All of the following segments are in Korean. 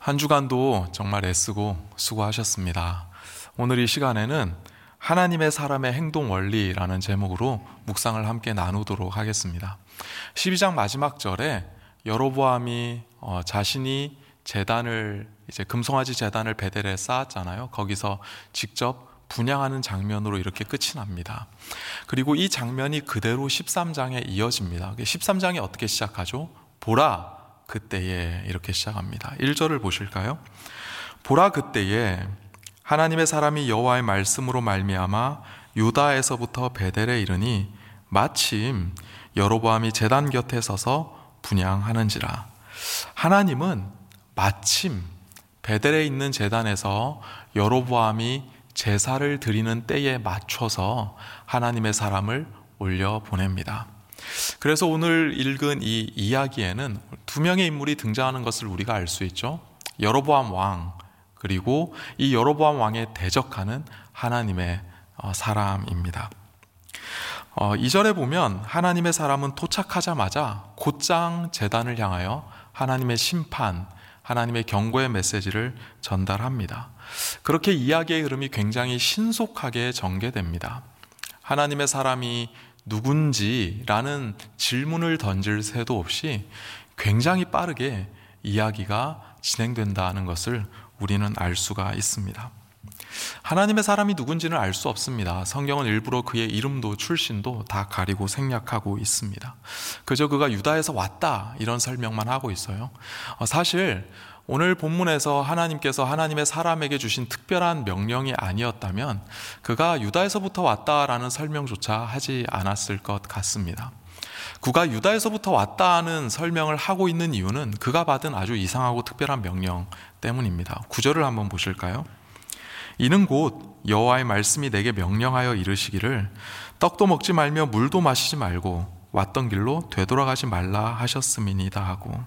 한 주간도 정말 애쓰고 수고하셨습니다. 오늘 이 시간에는 하나님의 사람의 행동 원리라는 제목으로 묵상을 함께 나누도록 하겠습니다. 12장 마지막 절에 여로보암이 자신이 금송아지 제단을 베델에 쌓았잖아요. 거기서 직접 분향하는 장면으로 이렇게 끝이 납니다. 그리고 이 장면이 그대로 13장에 이어집니다. 13장이 어떻게 시작하죠? 보라 그때에 이렇게 시작합니다. 1절을 보실까요? 보라 그때에 하나님의 사람이 여호와의 말씀으로 말미암아 유다에서부터 베델에 이르니 마침 여로보암이 제단 곁에 서서 분향하는지라. 하나님은 마침 베델에 있는 제단에서 여로보암이 제사를 드리는 때에 맞춰서 하나님의 사람을 올려 보냅니다. 그래서 오늘 읽은 이 이야기에는 두 명의 인물이 등장하는 것을 우리가 알 수 있죠. 여로보암 왕, 그리고 이 여로보암 왕에 대적하는 하나님의 사람입니다. 2절에 보면 하나님의 사람은 도착하자마자 곧장 제단을 향하여 하나님의 심판, 하나님의 경고의 메시지를 전달합니다. 그렇게 이야기의 흐름이 굉장히 신속하게 전개됩니다. 하나님의 사람이 누군지라는 질문을 던질 새도 없이 굉장히 빠르게 이야기가 진행된다는 것을 우리는 알 수가 있습니다. 하나님의 사람이 누군지는 알 수 없습니다. 성경은 일부러 그의 이름도 출신도 다 가리고 생략하고 있습니다. 그저 그가 유다에서 왔다 이런 설명만 하고 있어요. 사실 오늘 본문에서 하나님께서 하나님의 사람에게 주신 특별한 명령이 아니었다면 그가 유다에서부터 왔다라는 설명조차 하지 않았을 것 같습니다. 그가 유다에서부터 왔다는 설명을 하고 있는 이유는 그가 받은 아주 이상하고 특별한 명령 때문입니다. 9절을 한번 보실까요? 이는 곧 여호와의 말씀이 내게 명령하여 이르시기를 떡도 먹지 말며 물도 마시지 말고 왔던 길로 되돌아가지 말라 하셨음이니이다 하고,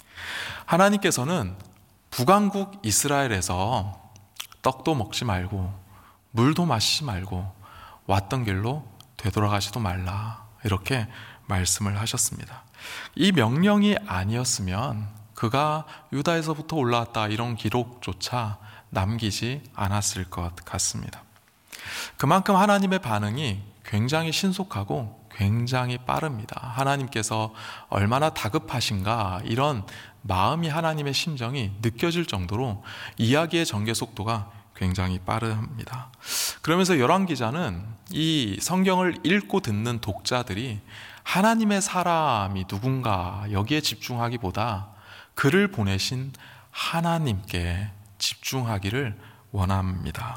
하나님께서는 북왕국 이스라엘에서 떡도 먹지 말고 물도 마시지 말고 왔던 길로 되돌아가지도 말라 이렇게 말씀을 하셨습니다. 이 명령이 아니었으면 그가 유다에서부터 올라왔다 이런 기록조차 남기지 않았을 것 같습니다. 그만큼 하나님의 반응이 굉장히 신속하고 굉장히 빠릅니다. 하나님께서 얼마나 다급하신가 이런 마음이, 하나님의 심정이 느껴질 정도로 이야기의 전개 속도가 굉장히 빠릅니다. 그러면서 열왕 기자는 이 성경을 읽고 듣는 독자들이 하나님의 사람이 누군가 여기에 집중하기보다 그를 보내신 하나님께 집중하기를 원합니다.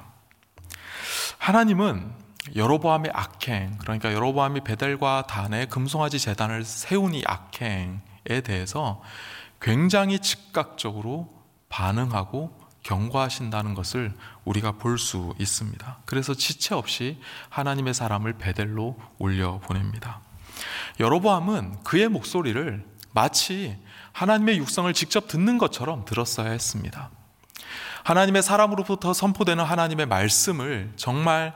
하나님은 여로보암의 악행, 그러니까 여로보암이 베델과 단에 금송아지 제단을 세운 이 악행에 대해서 굉장히 즉각적으로 반응하고 경고하신다는 것을 우리가 볼 수 있습니다. 그래서 지체 없이 하나님의 사람을 베델로 올려보냅니다. 여로보암은 그의 목소리를 마치 하나님의 육성을 직접 듣는 것처럼 들었어야 했습니다. 하나님의 사람으로부터 선포되는 하나님의 말씀을 정말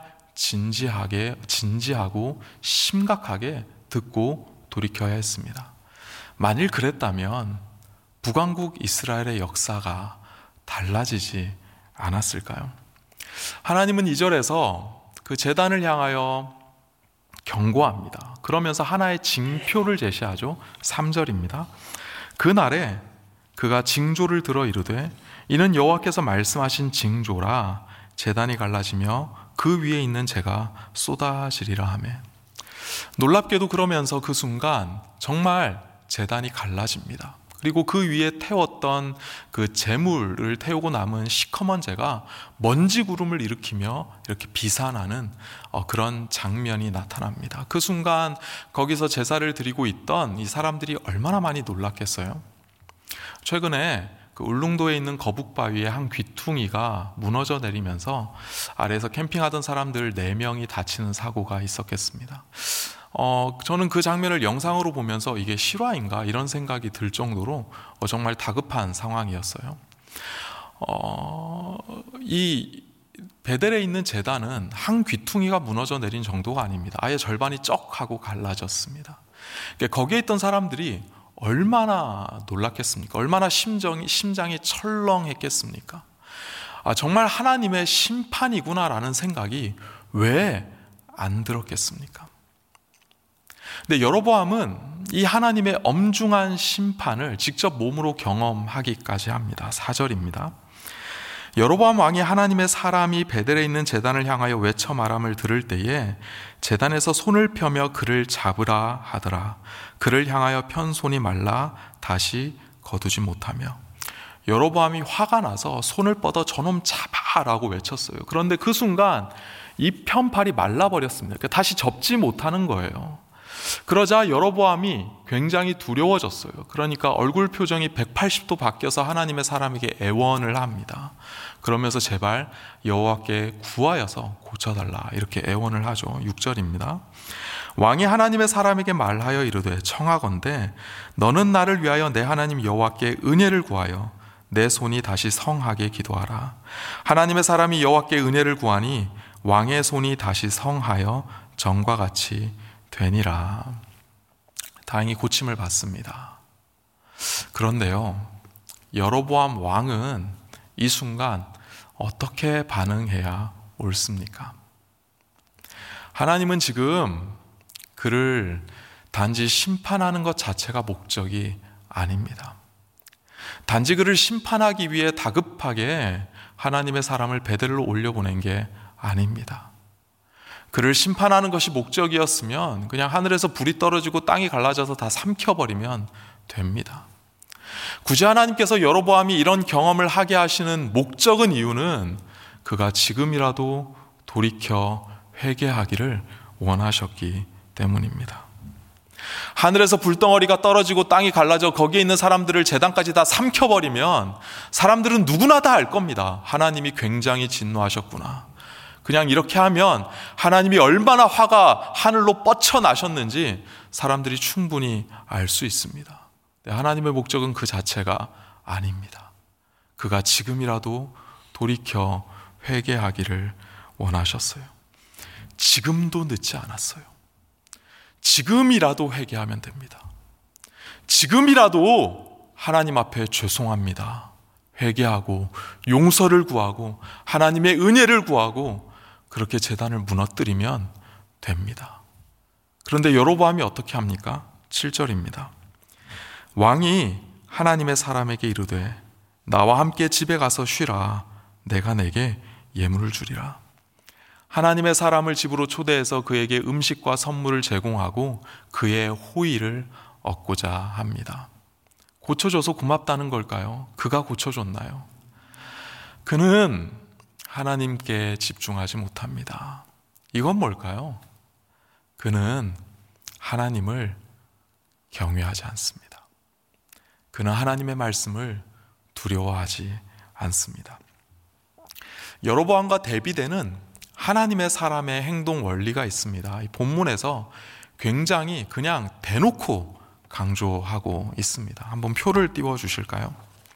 진지하고 심각하게 듣고 돌이켜야 했습니다. 만일 그랬다면 북왕국 이스라엘의 역사가 달라지지 않았을까요? 하나님은 2절에서 그 제단을 향하여 경고합니다. 그러면서 하나의 징표를 제시하죠. 3절입니다. 그날에 그가 징조를 들어 이르되 이는 여호와께서 말씀하신 징조라, 제단이 갈라지며 그 위에 있는 재가 쏟아지리라 하매. 놀랍게도 그러면서 그 순간 정말 제단이 갈라집니다. 그리고 그 위에 태웠던 그 재물을 태우고 남은 시커먼 재가 먼지 구름을 일으키며 이렇게 비산하는 그런 장면이 나타납니다. 그 순간 거기서 제사를 드리고 있던 이 사람들이 얼마나 많이 놀랐겠어요? 최근에 그 울릉도에 있는 거북바위의 한 귀퉁이가 무너져 내리면서 아래에서 캠핑하던 사람들 4명이 다치는 사고가 있었겠습니다. 저는 그 장면을 영상으로 보면서 이게 실화인가 이런 생각이 들 정도로 정말 다급한 상황이었어요. 이 베델에 있는 제단은 한 귀퉁이가 무너져 내린 정도가 아닙니다. 아예 절반이 쩍 하고 갈라졌습니다. 거기에 있던 사람들이 얼마나 놀랐겠습니까? 얼마나 심장이 철렁했겠습니까? 정말 하나님의 심판이구나라는 생각이 왜 안 들었겠습니까? 근데 여로보암은 이 하나님의 엄중한 심판을 직접 몸으로 경험하기까지 합니다. 4절입니다. 여로보암 왕이 하나님의 사람이 베델에 있는 제단을 향하여 외쳐 말함을 들을 때에 제단에서 손을 펴며 그를 잡으라 하더라. 그를 향하여 편 손이 말라 다시 거두지 못하며. 여로보암이 화가 나서 손을 뻗어 저놈 잡아라고 외쳤어요. 그런데 그 순간 이 편팔이 말라버렸습니다. 그러니까 다시 접지 못하는 거예요. 그러자 여로보암이 굉장히 두려워졌어요. 그러니까 얼굴 표정이 180도 바뀌어서 하나님의 사람에게 애원을 합니다. 그러면서 제발 여호와께 구하여서 고쳐달라 이렇게 애원을 하죠. 6절입니다. 왕이 하나님의 사람에게 말하여 이르되 청하건대 너는 나를 위하여 내 하나님 여호와께 은혜를 구하여 내 손이 다시 성하게 기도하라. 하나님의 사람이 여호와께 은혜를 구하니 왕의 손이 다시 성하여 전과 같이 되니라. 다행히 고침을 받습니다. 그런데요, 여로보암 왕은 이 순간 어떻게 반응해야 옳습니까? 하나님은 지금 그를 단지 심판하는 것 자체가 목적이 아닙니다. 단지 그를 심판하기 위해 다급하게 하나님의 사람을 베델로 올려보낸 게 아닙니다. 그를 심판하는 것이 목적이었으면 그냥 하늘에서 불이 떨어지고 땅이 갈라져서 다 삼켜버리면 됩니다. 굳이 하나님께서 여로보암이 이런 경험을 하게 하시는 목적은 이유는 그가 지금이라도 돌이켜 회개하기를 원하셨기 때문입니다. 하늘에서 불덩어리가 떨어지고 땅이 갈라져 거기에 있는 사람들을 제단까지 다 삼켜버리면 사람들은 누구나 다 알 겁니다. 하나님이 굉장히 진노하셨구나. 그냥 이렇게 하면 하나님이 얼마나 화가 하늘로 뻗쳐나셨는지 사람들이 충분히 알 수 있습니다. 하나님의 목적은 그 자체가 아닙니다. 그가 지금이라도 돌이켜 회개하기를 원하셨어요. 지금도 늦지 않았어요. 지금이라도 회개하면 됩니다. 지금이라도 하나님 앞에 죄송합니다. 회개하고 용서를 구하고 하나님의 은혜를 구하고 그렇게 제단을 무너뜨리면 됩니다. 그런데 여로보암이 어떻게 합니까? 7절입니다. 왕이 하나님의 사람에게 이르되 나와 함께 집에 가서 쉬라. 내가 내게 예물을 주리라. 하나님의 사람을 집으로 초대해서 그에게 음식과 선물을 제공하고 그의 호의를 얻고자 합니다. 고쳐줘서 고맙다는 걸까요? 그가 고쳐줬나요? 그는 하나님께 집중하지 못합니다. 이건 뭘까요? 그는 하나님을 경외하지 않습니다. 그는 하나님의 말씀을 두려워하지 않습니다. 여로보암과 대비되는 하나님의 사람의 행동 원리가 있습니다. 이 본문에서 굉장히 그냥 대놓고 강조하고 있습니다. 한번 표를 띄워 주실까요?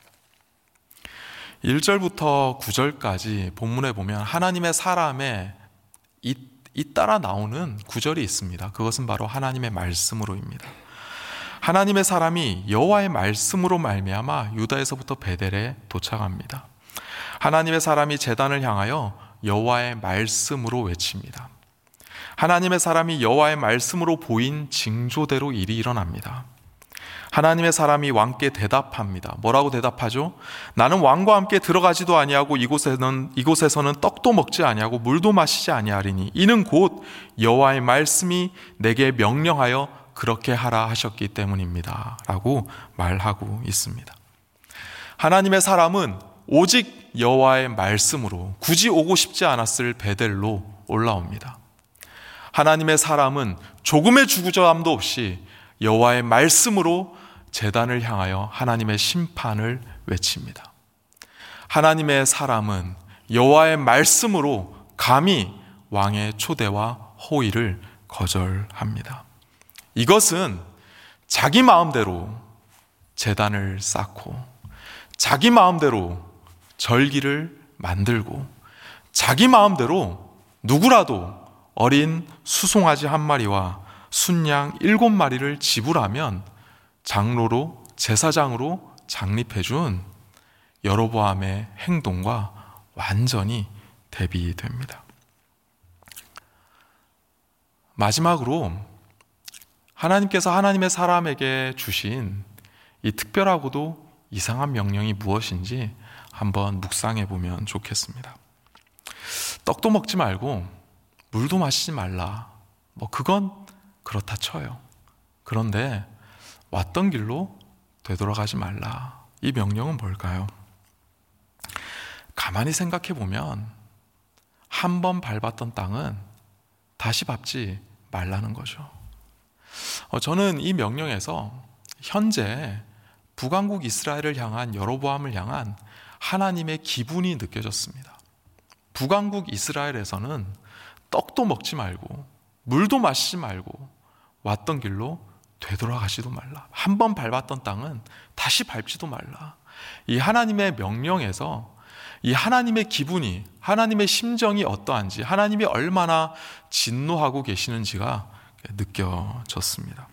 1절부터 9절까지 본문에 보면 하나님의 사람의 잇따라 나오는 구절이 있습니다. 그것은 바로 하나님의 말씀으로입니다. 하나님의 사람이 여호와의 말씀으로 말미암아 유다에서부터 베델에 도착합니다. 하나님의 사람이 제단을 향하여 여호와의 말씀으로 외칩니다. 하나님의 사람이 여호와의 말씀으로 보인 징조대로 일이 일어납니다. 하나님의 사람이 왕께 대답합니다. 뭐라고 대답하죠? 나는 왕과 함께 들어가지도 아니하고 이곳에서는 떡도 먹지 아니하고 물도 마시지 아니하리니 이는 곧 여호와의 말씀이 내게 명령하여 그렇게 하라 하셨기 때문입니다. 라고 말하고 있습니다. 하나님의 사람은 오직 여호와의 말씀으로 굳이 오고 싶지 않았을 베델로 올라옵니다. 하나님의 사람은 조금의 주저함도 없이 여호와의 말씀으로 제단을 향하여 하나님의 심판을 외칩니다. 하나님의 사람은 여호와의 말씀으로 감히 왕의 초대와 호의를 거절합니다. 이것은 자기 마음대로 제단을 쌓고 자기 마음대로 절기를 만들고 자기 마음대로 누구라도 어린 수송아지 1마리와 순양 7마리를 지불하면 장로로, 제사장으로 장립해준 여로보암의 행동과 완전히 대비됩니다. 마지막으로 하나님께서 하나님의 사람에게 주신 이 특별하고도 이상한 명령이 무엇인지 한번 묵상해 보면 좋겠습니다. 떡도 먹지 말고 물도 마시지 말라. 그건 그렇다 쳐요. 그런데 왔던 길로 되돌아가지 말라. 이 명령은 뭘까요? 가만히 생각해 보면 한 번 밟았던 땅은 다시 밟지 말라는 거죠. 저는 이 명령에서 현재 북왕국 이스라엘을 향한 여로보암을 향한 하나님의 기분이 느껴졌습니다. 북왕국 이스라엘에서는 떡도 먹지 말고 물도 마시지 말고 왔던 길로 되돌아가지도 말라. 한 번 밟았던 땅은 다시 밟지도 말라. 이 하나님의 명령에서 이 하나님의 기분이, 하나님의 심정이 어떠한지, 하나님이 얼마나 진노하고 계시는지가 느껴졌습니다.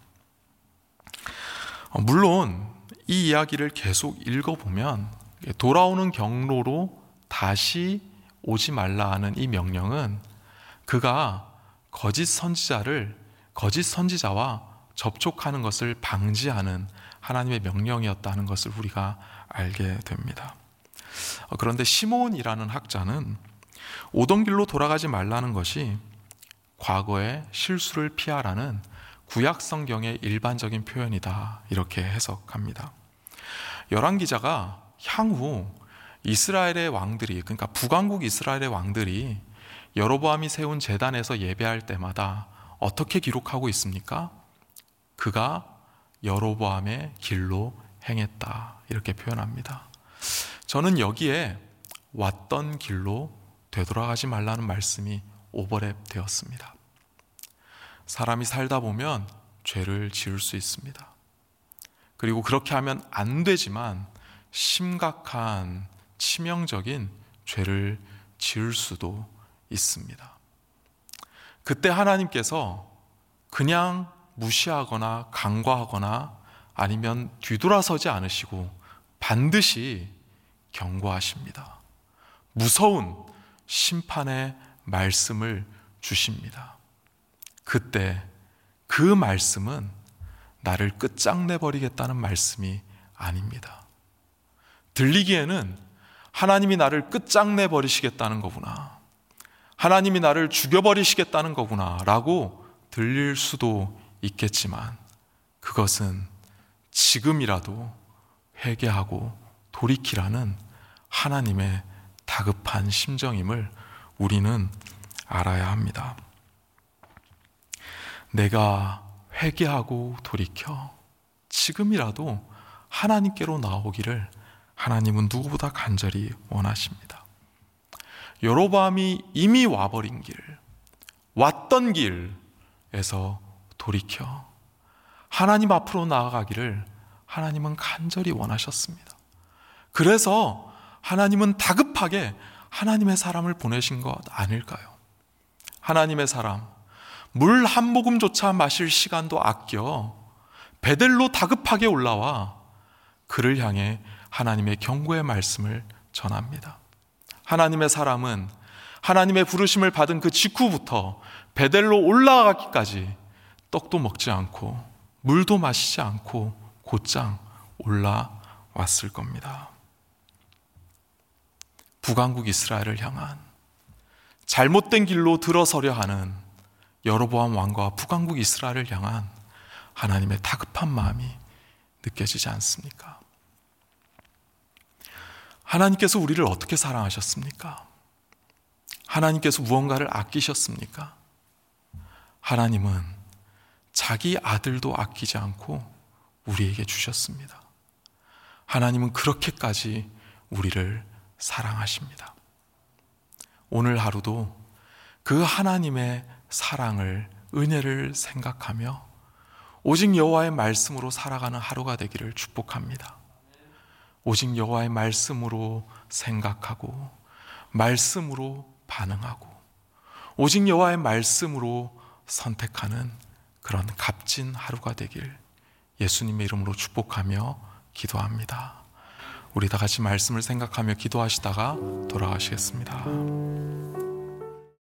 물론 이 이야기를 계속 읽어보면 돌아오는 경로로 다시 오지 말라 하는 이 명령은 그가 거짓 선지자와 접촉하는 것을 방지하는 하나님의 명령이었다는 것을 우리가 알게 됩니다. 그런데 시몬이라는 학자는 오던 길로 돌아가지 말라는 것이 과거의 실수를 피하라는 구약 성경의 일반적인 표현이다, 이렇게 해석합니다. 열왕기자가 향후 이스라엘의 왕들이, 그러니까 북왕국 이스라엘의 왕들이 여로보암이 세운 제단에서 예배할 때마다 어떻게 기록하고 있습니까? 그가 여로보암의 길로 행했다, 이렇게 표현합니다. 저는 여기에 왔던 길로 되돌아가지 말라는 말씀이 오버랩 되었습니다. 사람이 살다 보면 죄를 지을 수 있습니다. 그리고 그렇게 하면 안 되지만 심각한 치명적인 죄를 지을 수도 있습니다. 그때 하나님께서 그냥 무시하거나 간과하거나 아니면 뒤돌아서지 않으시고 반드시 경고하십니다. 무서운 심판의 말씀을 주십니다. 그때 그 말씀은 나를 끝장내버리겠다는 말씀이 아닙니다. 들리기에는 하나님이 나를 끝장내버리시겠다는 거구나, 하나님이 나를 죽여버리시겠다는 거구나 라고 들릴 수도 있겠지만 그것은 지금이라도 회개하고 돌이키라는 하나님의 다급한 심정임을 우리는 알아야 합니다. 내가 회개하고 돌이켜 지금이라도 하나님께로 나오기를 하나님은 누구보다 간절히 원하십니다. 여로보암이 이미 와버린 길, 왔던 길에서 돌이켜 하나님 앞으로 나아가기를 하나님은 간절히 원하셨습니다. 그래서 하나님은 다급하게 하나님의 사람을 보내신 것 아닐까요? 하나님의 사람, 물 한 모금조차 마실 시간도 아껴 베델로 다급하게 올라와 그를 향해 하나님의 경고의 말씀을 전합니다. 하나님의 사람은 하나님의 부르심을 받은 그 직후부터 베델로 올라가기까지 떡도 먹지 않고 물도 마시지 않고 곧장 올라왔을 겁니다. 북왕국 이스라엘을 향한 잘못된 길로 들어서려 하는 여로보암 왕과 북왕국 이스라엘을 향한 하나님의 다급한 마음이 느껴지지 않습니까? 하나님께서 우리를 어떻게 사랑하셨습니까? 하나님께서 무언가를 아끼셨습니까? 하나님은 자기 아들도 아끼지 않고 우리에게 주셨습니다. 하나님은 그렇게까지 우리를 사랑하십니다. 오늘 하루도 그 하나님의 사랑을, 은혜를 생각하며 오직 여호와의 말씀으로 살아가는 하루가 되기를 축복합니다. 오직 여호와의 말씀으로 생각하고 말씀으로 반응하고 오직 여호와의 말씀으로 선택하는 그런 값진 하루가 되길 예수님의 이름으로 축복하며 기도합니다. 우리 다 같이 말씀을 생각하며 기도하시다가 돌아가시겠습니다.